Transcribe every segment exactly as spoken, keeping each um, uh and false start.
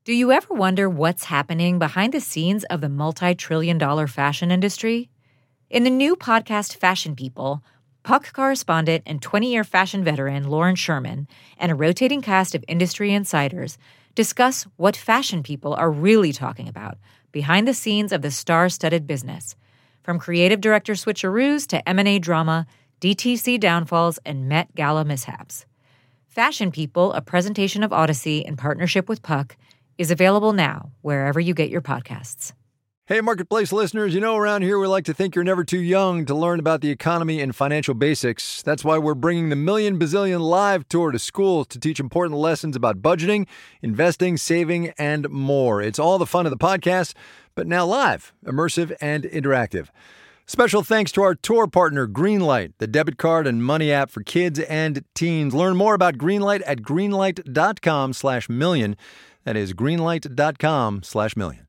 Do you ever wonder what's happening behind the scenes of the multi-trillion dollar fashion industry? In the new podcast Fashion People, Puck correspondent and twenty-year fashion veteran Lauren Sherman and a rotating cast of industry insiders discuss what fashion people are really talking about behind the scenes of the star-studded business, from creative director switcheroos to M and A drama, D T C downfalls, and Met Gala mishaps. Fashion People, a presentation of Odyssey in partnership with Puck, is available now wherever you get your podcasts. Hey, Marketplace listeners, you know around here we like to think you're never too young to learn about the economy and financial basics. That's why we're bringing the Million Bazillion Live Tour to schools to teach important lessons about budgeting, investing, saving, and more. It's all the fun of the podcast, but now live, immersive, and interactive. Special thanks to our tour partner, Greenlight, the debit card and money app for kids and teens. Learn more about Greenlight at greenlight.com slash million. That is greenlight.com slash million.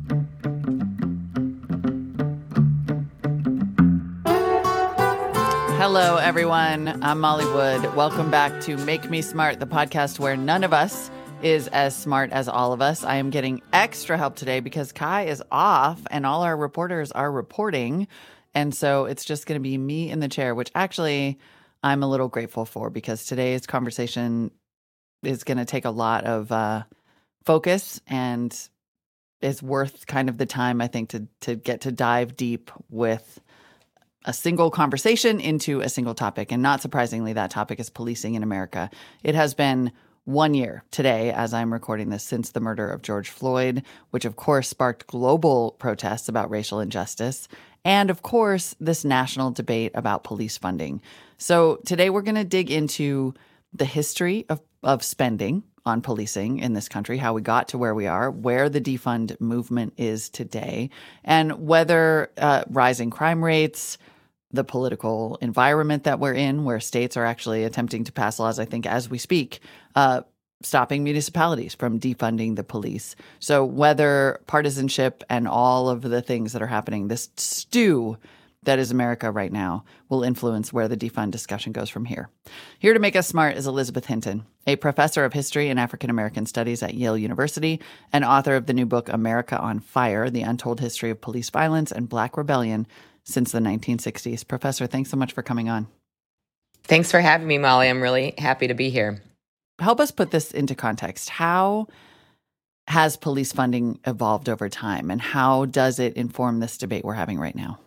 Hello, everyone. I'm Molly Wood. Welcome back to Make Me Smart, the podcast where none of us is as smart as all of us. I am getting extra help today because Kai is off and all our reporters are reporting. And so it's just going to be me in the chair, which actually I'm a little grateful for because today's conversation is going to take a lot of uh, focus and is worth kind of the time, I think, to to get to dive deep with a single conversation into a single topic. And not surprisingly, that topic is policing in America. It has been one year today, as I'm recording this, since the murder of George Floyd, which of course sparked global protests about racial injustice, and of course, this national debate about police funding. So today we're going to dig into the history of, of spending on policing in this country, how we got to where we are, where the defund movement is today, and whether uh, rising crime rates, the political environment that we're in, where states are actually attempting to pass laws, I think, as we speak, uh, stopping municipalities from defunding the police. So whether partisanship and all of the things that are happening, this stew that is America right now, will influence where the defund discussion goes from here. Here to make us smart is Elizabeth Hinton, a professor of history and African American studies at Yale University and author of the new book, America on Fire, The Untold History of Police Violence and Black Rebellion since the nineteen sixties. Professor, thanks so much for coming on. Thanks for having me, Molly. I'm really happy to be here. Help us put this into context. How has police funding evolved over time, and how does it inform this debate we're having right now?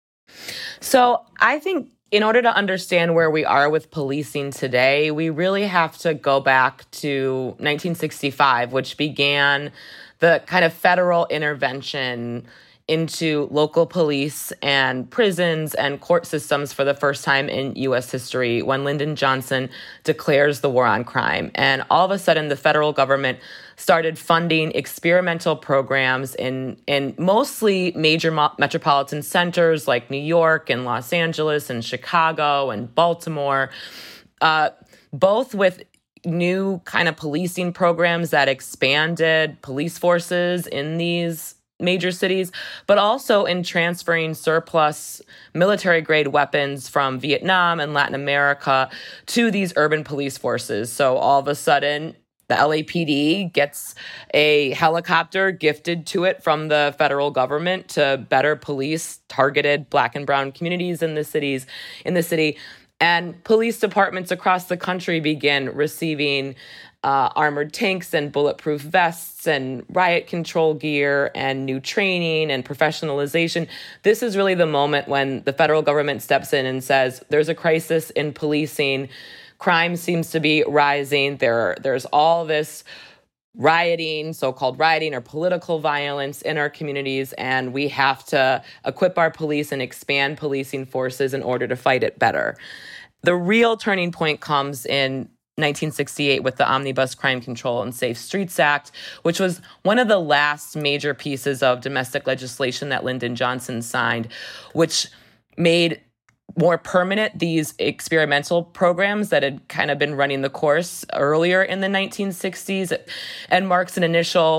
So I think in order to understand where we are with policing today, we really have to go back to nineteen sixty-five, which began the kind of federal intervention into local police and prisons and court systems for the first time in U S history when Lyndon Johnson declares the war on crime. And all of a sudden, the federal government started funding experimental programs in, in mostly major mo- metropolitan centers like New York and Los Angeles and Chicago and Baltimore, uh, both with new kind of policing programs that expanded police forces in these major cities, but also in transferring surplus military-grade weapons from Vietnam and Latin America to these urban police forces. So all of a sudden, the L A P D gets a helicopter gifted to it from the federal government to better police targeted Black and brown communities in the cities, in the city. And police departments across the country begin receiving uh, armored tanks and bulletproof vests and riot control gear and new training and professionalization. This is really the moment when the federal government steps in and says, there's a crisis in policing. Crime seems to be rising. There, there's all this rioting, so-called rioting or political violence in our communities, and we have to equip our police and expand policing forces in order to fight it better. The real turning point comes in nineteen sixty-eight with the Omnibus Crime Control and Safe Streets Act, which was one of the last major pieces of domestic legislation that Lyndon Johnson signed, which made more permanent these experimental programs that had kind of been running the course earlier in the nineteen sixties, and marks an initial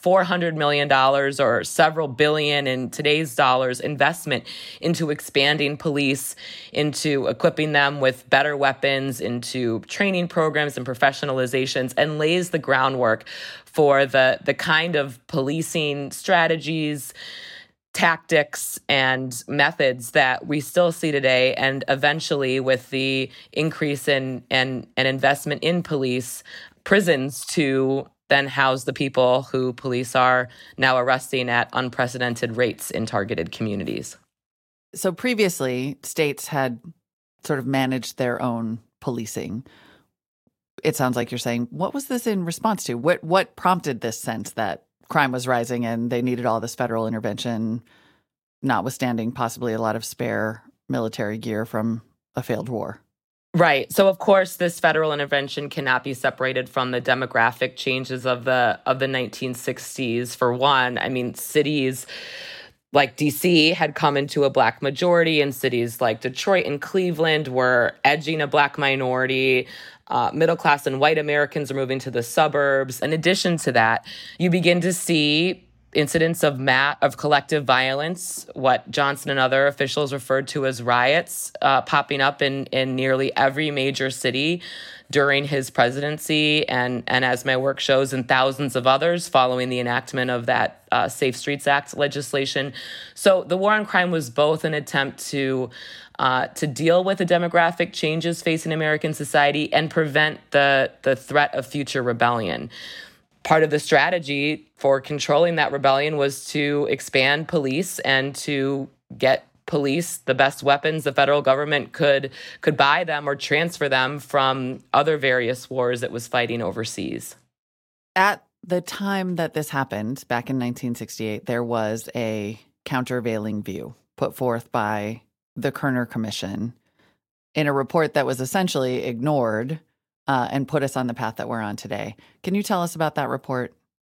four hundred million dollars or several billion in today's dollars investment into expanding police, into equipping them with better weapons, into training programs and professionalizations, and lays the groundwork for the, the kind of policing strategies, tactics, and methods that we still see today. And eventually, with the increase in and, and investment in police, prisons to then house the people who police are now arresting at unprecedented rates in targeted communities. So previously, states had sort of managed their own policing. It sounds like you're saying, what was this in response to? What what prompted this sense that crime was rising and they needed all this federal intervention, notwithstanding possibly a lot of spare military gear from a failed war? Right. So, of course, this federal intervention cannot be separated from the demographic changes of the of the nineteen sixties. For one, I mean, cities like D C had come into a Black majority, and cities like Detroit and Cleveland were edging a Black minority. Uh, middle class and white Americans are moving to the suburbs. In addition to that, you begin to see incidents of ma- of collective violence, what Johnson and other officials referred to as riots, uh, popping up in, in nearly every major city during his presidency, and, and as my work shows, in thousands of others following the enactment of that uh, Safe Streets Act legislation. So the war on crime was both an attempt to uh, to deal with the demographic changes facing American society and prevent the, the threat of future rebellion. Part of the strategy for controlling that rebellion was to expand police and to get police the best weapons the federal government could could buy them or transfer them from other various wars it was fighting overseas. At the time that this happened, back in nineteen sixty-eight, there was a countervailing view put forth by the Kerner Commission in a report that was essentially ignored Uh, and put us on the path that we're on today. Can you tell us about that report?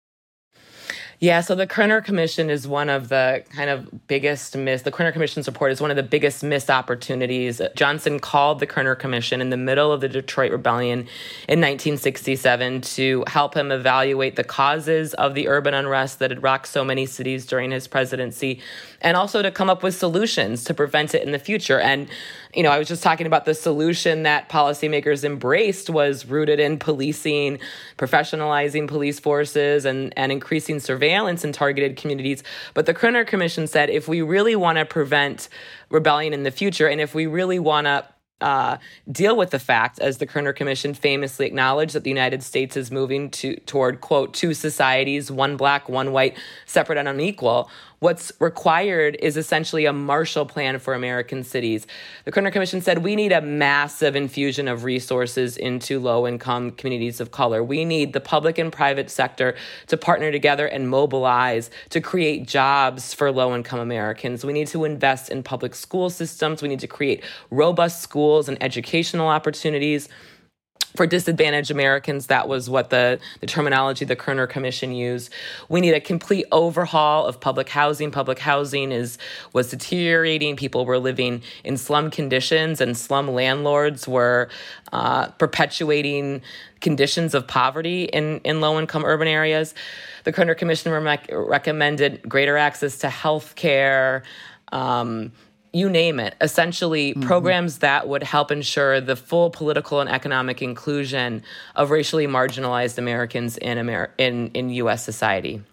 Yeah, so the Kerner Commission is one of the kind of biggest miss. The Kerner Commission's report is one of the biggest missed opportunities. Johnson called the Kerner Commission in the middle of the Detroit Rebellion in nineteen sixty-seven to help him evaluate the causes of the urban unrest that had rocked so many cities during his presidency, and also to come up with solutions to prevent it in the future. And, you know, I was just talking about the solution that policymakers embraced was rooted in policing, professionalizing police forces, and, and increasing surveillance in targeted communities. But the Kerner Commission said, if we really want to prevent rebellion in the future, and if we really want to uh, deal with the fact, as the Kerner Commission famously acknowledged, that the United States is moving to toward, quote, two societies, one Black, one white, separate and unequal, what's required is essentially a Marshall Plan for American cities. The Kerner Commission said we need a massive infusion of resources into low-income communities of color. We need the public and private sector to partner together and mobilize to create jobs for low-income Americans. We need to invest in public school systems. We need to create robust schools and educational opportunities for disadvantaged Americans. That was what the, the terminology the Kerner Commission used. We need a complete overhaul of public housing. Public housing is was deteriorating. People were living in slum conditions, and slum landlords were uh, perpetuating conditions of poverty in, in low-income urban areas. The Kerner Commission re- recommended greater access to health care, um, you name it, essentially mm-hmm. programs that would help ensure the full political and economic inclusion of racially marginalized Americans in Amer- in, in U S society.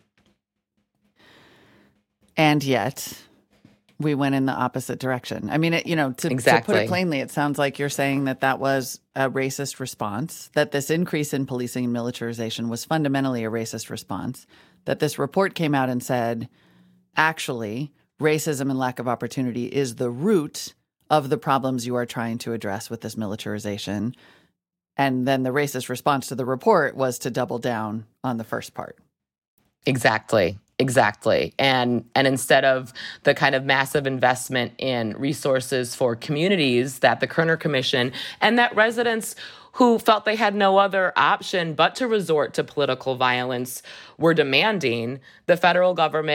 And yet, we went in the opposite direction. I mean, it, you know, to, exactly. to put it plainly, it sounds like you're saying that that was a racist response, that this increase in policing and militarization was fundamentally a racist response, that this report came out and said, actually, racism and lack of opportunity is the root of the problems you are trying to address with this militarization. And then the racist response to the report was to double down on the first part. Exactly. Exactly. And and instead of the kind of massive investment in resources for communities that the Kerner Commission and that residents who felt they had no other option but to resort to political violence were demanding, the federal government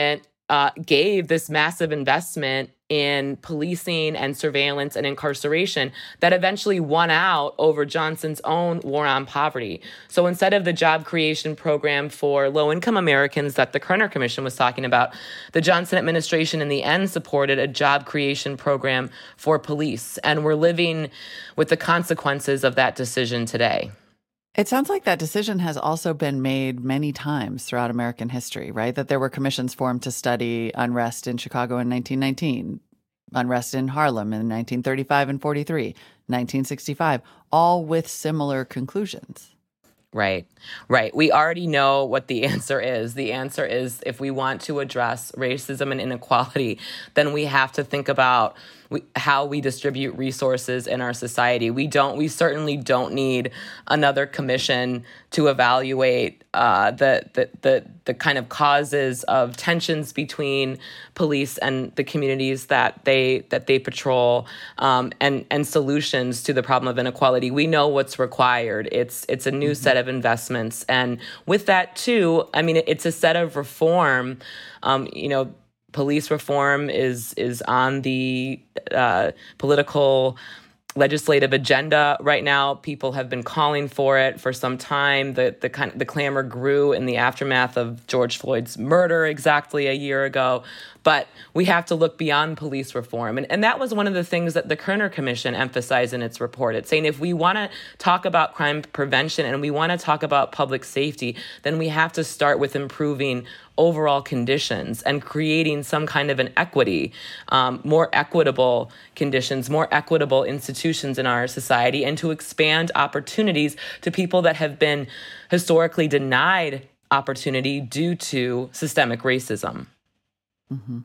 uh, gave this massive investment in policing and surveillance and incarceration that eventually won out over Johnson's own war on poverty. So instead of the job creation program for low-income Americans that the Kerner Commission was talking about, the Johnson administration in the end supported a job creation program for police. And we're living with the consequences of that decision today. It sounds like that decision has also been made many times throughout American history, right? That there were commissions formed to study unrest in Chicago in nineteen nineteen, unrest in Harlem in nineteen thirty-five and forty-three, nineteen sixty-five, all with similar conclusions. Right, right. We already know what the answer is. The answer is if we want to address racism and inequality, then we have to think about we, how we distribute resources in our society. We don't. We certainly don't need another commission to evaluate uh, the, the the the kind of causes of tensions between police and the communities that they that they patrol, um, and and solutions to the problem of inequality. We know what's required. It's it's a new mm-hmm. set of investments, and with that too, I mean, it's a set of reform. Um, you know. Police reform is is on the uh, political legislative agenda right now. People have been calling for it for some time. The the kind of, the clamor grew in the aftermath of George Floyd's murder exactly a year ago. But we have to look beyond police reform. And, and that was one of the things that the Kerner Commission emphasized in its report. It's saying if we want to talk about crime prevention and we want to talk about public safety, then we have to start with improving overall conditions and creating some kind of an equity, um, more equitable conditions, more equitable institutions in our society, and to expand opportunities to people that have been historically denied opportunity due to systemic racism. Mm-hmm.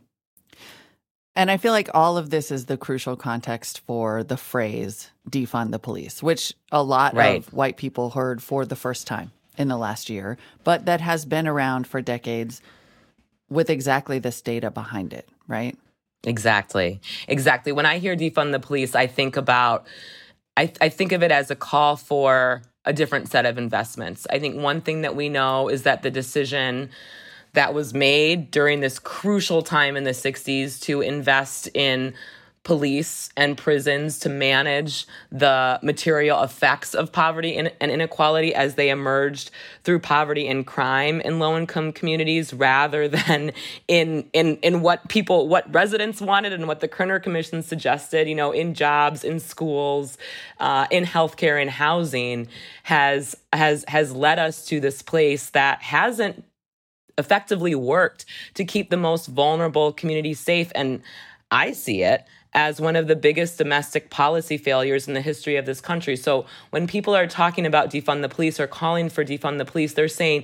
And I feel like all of this is the crucial context for the phrase defund the police, which a lot right. of white people heard for the first time in the last year, but that has been around for decades with exactly this data behind it, right? Exactly. Exactly. When I hear defund the police, I think about, I, I think of it as a call for a different set of investments. I think one thing that we know is that the decision that was made during this crucial time in the sixties to invest in police and prisons to manage the material effects of poverty and inequality as they emerged through poverty and crime in low-income communities, rather than in in in what people, what residents wanted and what the Kerner Commission suggested, you know, in jobs, in schools, uh, in healthcare and housing, has has has led us to this place that hasn't effectively worked to keep the most vulnerable communities safe. And I see it as one of the biggest domestic policy failures in the history of this country. So when people are talking about defund the police or calling for defund the police, they're saying,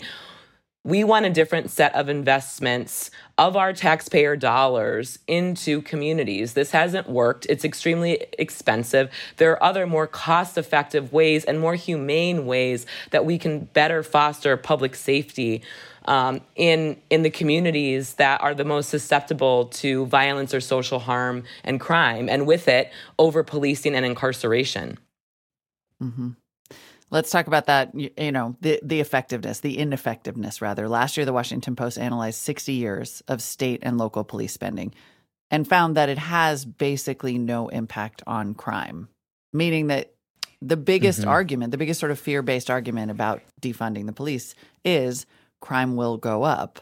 we want a different set of investments of our taxpayer dollars into communities. This hasn't worked. It's extremely expensive. There are other more cost-effective ways and more humane ways that we can better foster public safety Um, in in the communities that are the most susceptible to violence or social harm and crime, and with it, over-policing and incarceration. Mm-hmm. Let's talk about that, you know, the, the effectiveness, the ineffectiveness, rather. Last year, the Washington Post analyzed sixty years of state and local police spending and found that it has basically no impact on crime, meaning that the biggest mm-hmm. argument, the biggest sort of fear-based argument about defunding the police is crime will go up.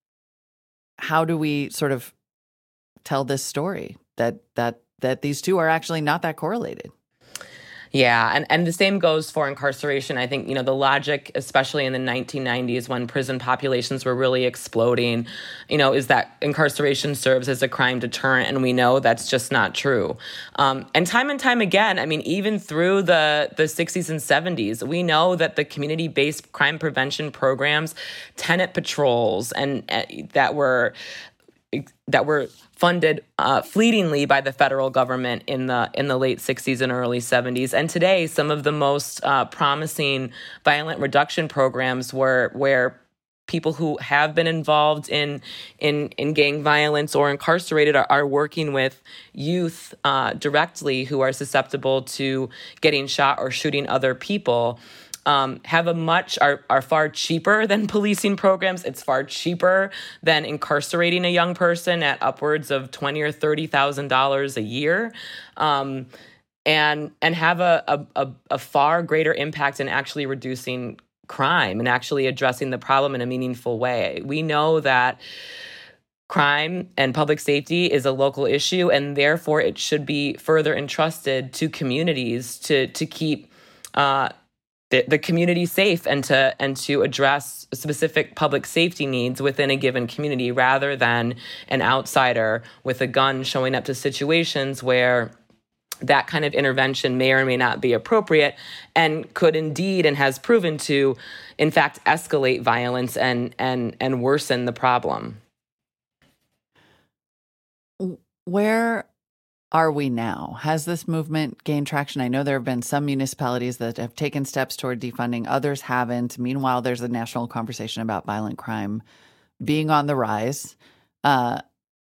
How do we sort of tell this story that that that these two are actually not that correlated? Yeah, and, and the same goes for incarceration. I think, you know, the logic, especially in the nineteen nineties when prison populations were really exploding, you know, is that incarceration serves as a crime deterrent, and we know that's just not true. Um, and time and time again, I mean, even through the, the sixties and seventies, we know that the community-based crime prevention programs, tenant patrols, and uh, that were that were funded uh, fleetingly by the federal government in the in the late sixties and early seventies. And today, some of the most uh, promising violent reduction programs were where people who have been involved in in, in gang violence or incarcerated are, are working with youth uh, directly who are susceptible to getting shot or shooting other people. um, have a much, are, are far cheaper than policing programs. It's far cheaper than incarcerating a young person at upwards of twenty thousand dollars or thirty thousand dollars a year. Um, and and have a, a, a far greater impact in actually reducing crime and actually addressing the problem in a meaningful way. We know that crime and public safety is a local issue, and therefore it should be further entrusted to communities to to keep uh, the, the community safe and to and to address specific public safety needs within a given community, rather than an outsider with a gun showing up to situations where that kind of intervention may or may not be appropriate and could indeed and has proven to, in fact, escalate violence and and and worsen the problem. Where are we now? Has this movement gained traction? I know there have been some municipalities that have taken steps toward defunding, others haven't. Meanwhile, there's a national conversation about violent crime being on the rise. Uh,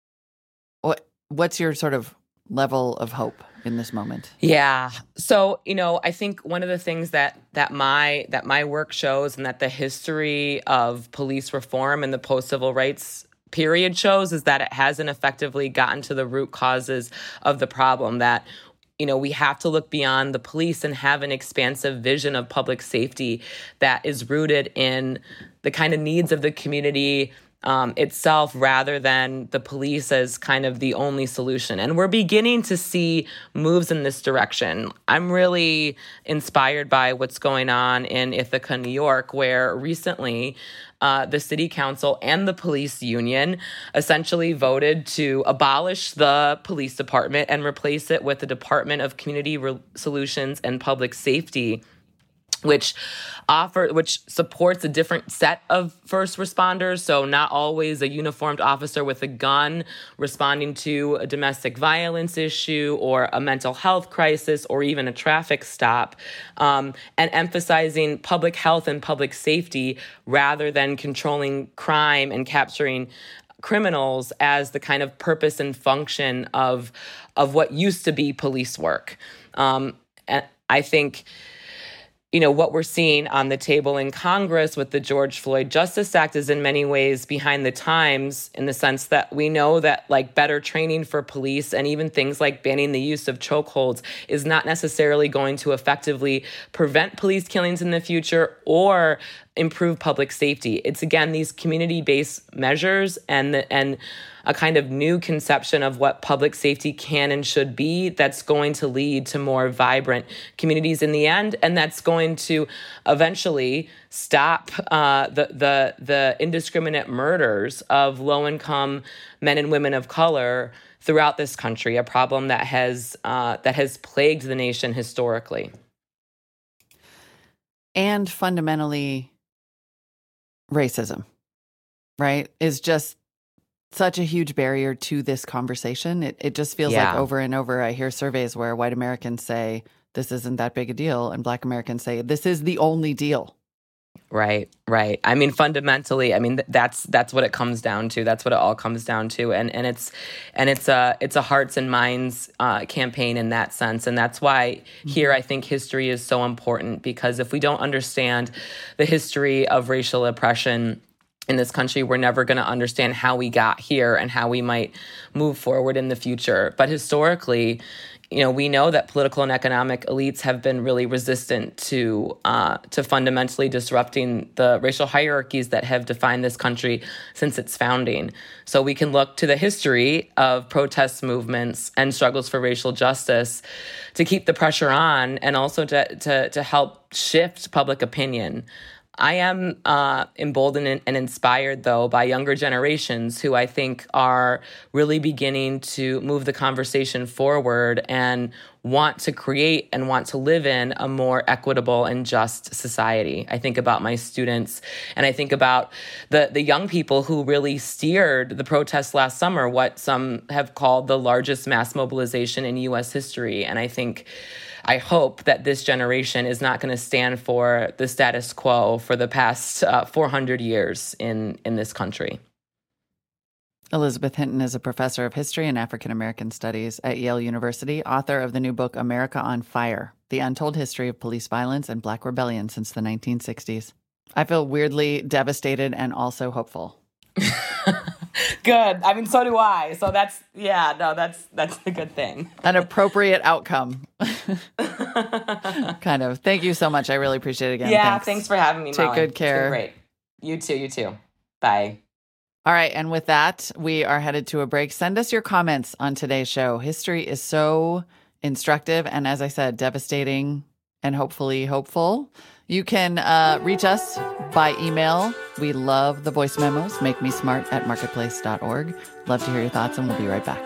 what what's your sort of level of hope in this moment? Yeah. So, you know, I think one of the things that that my that my work shows, and that the history of police reform and the post-civil rights period shows, is that it hasn't effectively gotten to the root causes of the problem. That, you know, we have to look beyond the police and have an expansive vision of public safety that is rooted in the kind of needs of the community Um, itself, rather than the police as kind of the only solution. And we're beginning to see moves in this direction. I'm really inspired by what's going on in Ithaca, New York, where recently uh, the city council and the police union essentially voted to abolish the police department and replace it with the Department of Community Re- Solutions and Public Safety, which offer, which supports a different set of first responders. So not always a uniformed officer with a gun responding to a domestic violence issue or a mental health crisis or even a traffic stop, um, and emphasizing public health and public safety rather than controlling crime and capturing criminals as the kind of purpose and function of, of what used to be police work. Um, and I think, you know, what we're seeing on the table in Congress with the George Floyd Justice Act is in many ways behind the times, in the sense that we know that like better training for police and even things like banning the use of chokeholds is not necessarily going to effectively prevent police killings in the future or improve public safety. It's, again, these community-based measures and the, and a kind of new conception of what public safety can and should be that's going to lead to more vibrant communities in the end, and that's going to eventually stop uh, the, the, the indiscriminate murders of low-income men and women of color throughout this country, a problem that has uh, that has plagued the nation historically. And fundamentally, racism, right, is just such a huge barrier to this conversation. It it just feels Yeah. like over and over I hear surveys where white Americans say this isn't that big a deal, and Black Americans say this is the only deal. Right, right. I mean, fundamentally, I mean th- that's that's what it comes down to. That's what it all comes down to, and and it's and it's a it's a hearts and minds uh, campaign in that sense, and that's why here I think history is so important, because if we don't understand the history of racial oppression in this country, we're never going to understand how we got here and how we might move forward in the future. But historically, you know, we know that political and economic elites have been really resistant to uh, to fundamentally disrupting the racial hierarchies that have defined this country since its founding. So we can look to the history of protest movements and struggles for racial justice to keep the pressure on, and also to to, to help shift public opinion. I am uh, emboldened and inspired, though, by younger generations who I think are really beginning to move the conversation forward and want to create and want to live in a more equitable and just society. I think about my students, and I think about the, the young people who really steered the protests last summer, what some have called the largest mass mobilization in U S history. And I think I hope that this generation is not going to stand for the status quo for the past uh, four hundred years in, in this country. Elizabeth Hinton is a professor of history and African American studies at Yale University, author of the new book, America on Fire, The Untold History of Police Violence and Black Rebellion Since the nineteen sixties. I feel weirdly devastated and also hopeful. Good. I mean, so do I. So that's, yeah, no, that's that's a good thing. An appropriate outcome. Kind of. Thank you so much. I really appreciate it again. Yeah, thanks, thanks for having me, Take Molly. good care. It's been great. You too, you too. Bye. All right, and with that, we are headed to a break. Send us your comments on today's show. History is so instructive and, as I said, devastating and hopefully hopeful. You can uh, reach us by email. We love the voice memos. Make me smart at marketplace dot org. Love to hear your thoughts, and we'll be right back.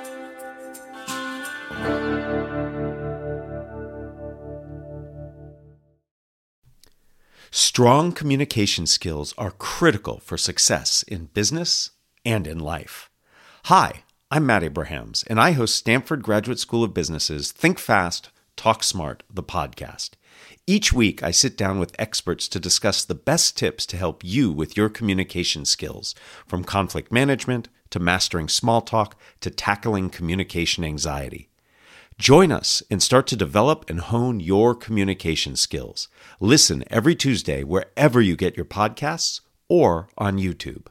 Strong communication skills are critical for success in business and in life. Hi, I'm Matt Abrahams, and I host Stanford Graduate School of Business's Think Fast, Talk Smart, the podcast. Each week, I sit down with experts to discuss the best tips to help you with your communication skills, from conflict management to mastering small talk to tackling communication anxiety. Join us and start to develop and hone your communication skills. Listen every Tuesday wherever you get your podcasts or on YouTube.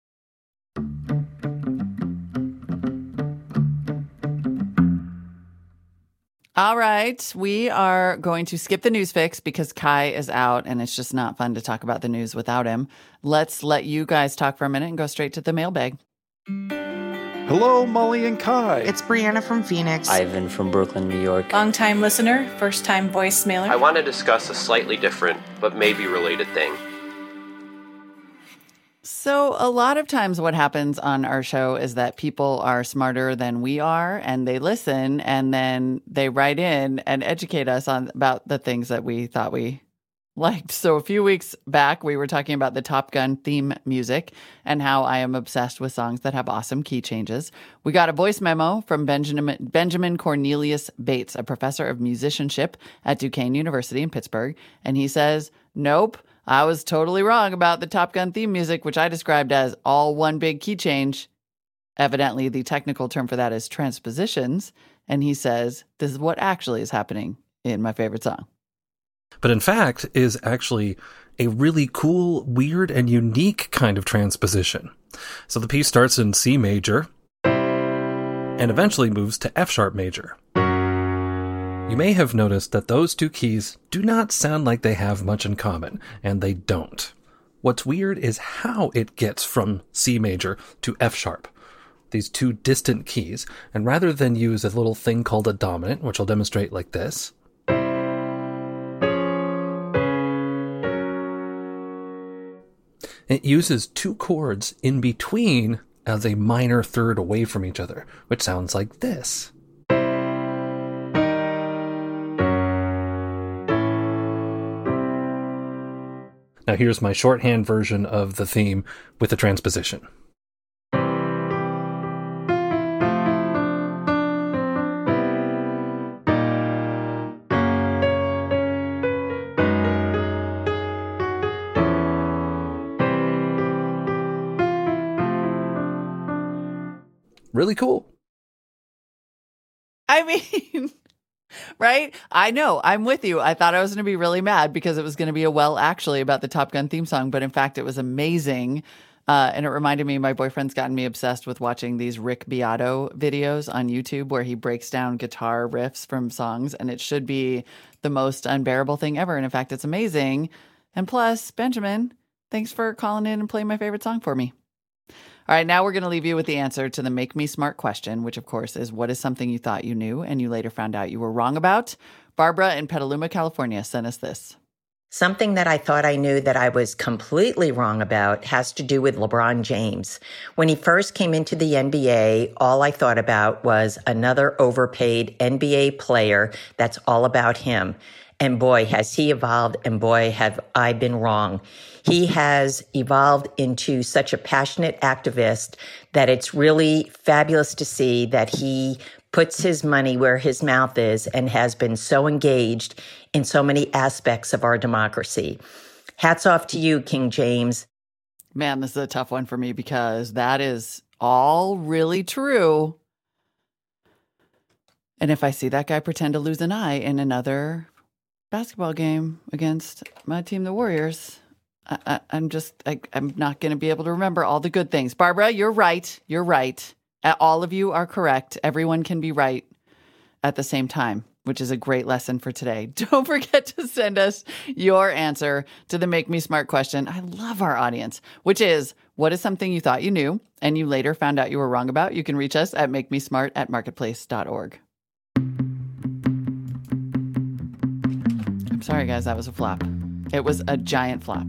All right, we are going to skip the news fix because Kai is out and it's just not fun to talk about the news without him. Let's let you guys talk for a minute and go straight to the mailbag. Hello, Molly and Kai. It's Brianna from Phoenix. Ivan from Brooklyn, New York. Long-time listener, first-time voice mailer. I want to discuss a slightly different but maybe related thing. So a lot of times what happens on our show is that people are smarter than we are and they listen and then they write in and educate us on about the things that we thought we liked. So a few weeks back, we were talking about the Top Gun theme music and how I am obsessed with songs that have awesome key changes. We got a voice memo from Benjamin, Benjamin Cornelius Bates, a professor of musicianship at Duquesne University in Pittsburgh. And he says, nope, I was totally wrong about the Top Gun theme music, which I described as all one big key change. Evidently, the technical term for that is transpositions. And he says, this is what actually is happening in my favorite song. But in fact, is actually a really cool, weird, and unique kind of transposition. So the piece starts in C major and eventually moves to F sharp major. You may have noticed that those two keys do not sound like they have much in common, and they don't. What's weird is how it gets from C major to F sharp, these two distant keys, and rather than use a little thing called a dominant, which I'll demonstrate like this, it uses two chords in between as a minor third away from each other, which sounds like this. Now here's my shorthand version of the theme with the transposition. Really cool. I mean, right? I know. I'm with you. I thought I was going to be really mad because it was going to be a well actually about the Top Gun theme song. But in fact, it was amazing. Uh, and it reminded me, my boyfriend's gotten me obsessed with watching these Rick Beato videos on YouTube where he breaks down guitar riffs from songs. And it should be the most unbearable thing ever. And in fact, it's amazing. And plus, Benjamin, thanks for calling in and playing my favorite song for me. All right, now we're going to leave you with the answer to the Make Me Smart question, which, of course, is what is something you thought you knew and you later found out you were wrong about? Barbara in Petaluma, California, sent us this. Something that I thought I knew that I was completely wrong about has to do with LeBron James. When he first came into the N B A, all I thought about was another overpaid N B A player that's all about him. And boy, has he evolved, and boy, have I been wrong. He has evolved into such a passionate activist that it's really fabulous to see that he puts his money where his mouth is and has been so engaged in so many aspects of our democracy. Hats off to you, King James. Man, this is a tough one for me because that is all really true. And if I see that guy pretend to lose an eye in another basketball game against my team, the Warriors, I, I, I'm just, I, I'm not going to be able to remember all the good things. Barbara, you're right. You're right. All of you are correct. Everyone can be right at the same time, which is a great lesson for today. Don't forget to send us your answer to the Make Me Smart question. I love our audience, which is, what is something you thought you knew and you later found out you were wrong about? You can reach us at makemesmart at marketplace dot org. I'm sorry, guys, that was a flop. It was a giant flop.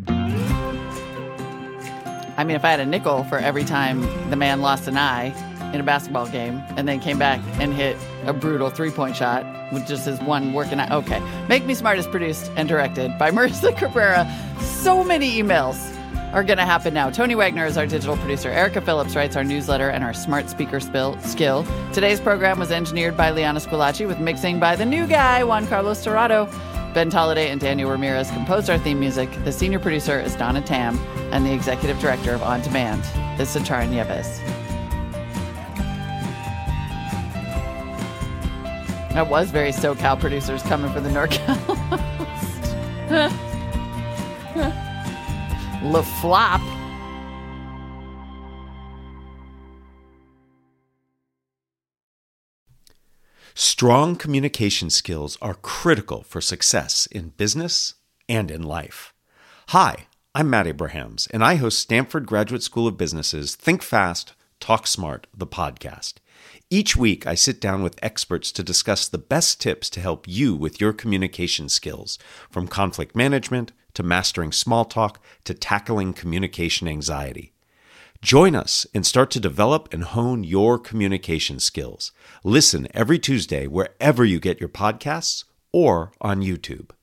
I mean, if I had a nickel for every time the man lost an eye in a basketball game and then came back and hit a brutal three-point shot with just his one working eye. Okay. Make Me Smart is produced and directed by Marissa Cabrera. So many emails are going to happen now. Tony Wagner is our digital producer. Erica Phillips writes our newsletter and our smart speaker spill, skill. Today's program was engineered by Liana Squillaci with mixing by the new guy, Juan Carlos Torrado. Ben Tolliday and Daniel Ramirez composed our theme music. The senior producer is Donna Tam, and the executive director of On Demand is Satara Nieves. That was very SoCal producers coming for the NorCal. Le Flop. Strong communication skills are critical for success in business and in life. Hi, I'm Matt Abrahams, and I host Stanford Graduate School of Business's Think Fast, Talk Smart, the podcast. Each week, I sit down with experts to discuss the best tips to help you with your communication skills, from conflict management to mastering small talk to tackling communication anxiety. Join us and start to develop and hone your communication skills. Listen every Tuesday wherever you get your podcasts or on YouTube.